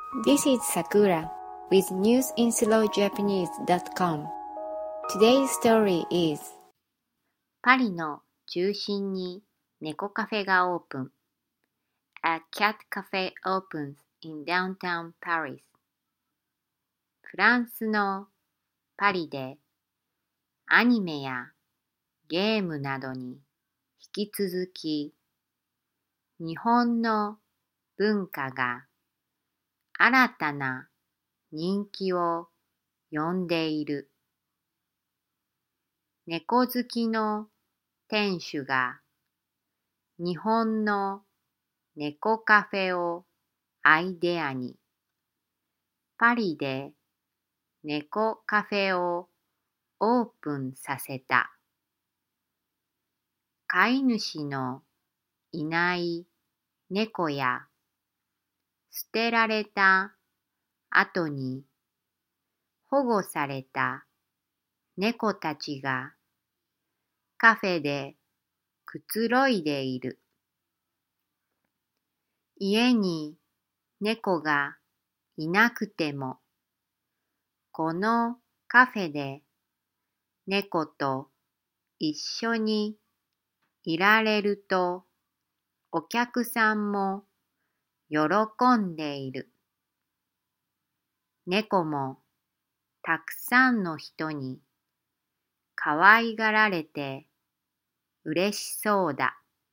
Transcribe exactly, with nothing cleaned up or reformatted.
This is Sakura with news in slow japanese dot com. Today's story is パリの中心に猫カフェがオープン。A cat cafe opens in downtown Paris. フランスのパリでアニメやゲームなどに引き続き日本の文化が新たな人気を呼んでいる。猫好きの店主が日本の猫カフェをアイデアにパリで猫カフェをオープンさせた。飼い主のいない猫や捨てられた後に保護された猫たちがカフェでくつろいでいる。家に猫がいなくても、このカフェで猫と一緒にいられるとお客さんも喜んでいる。猫もたくさんの人に可愛がられて嬉しそうだ。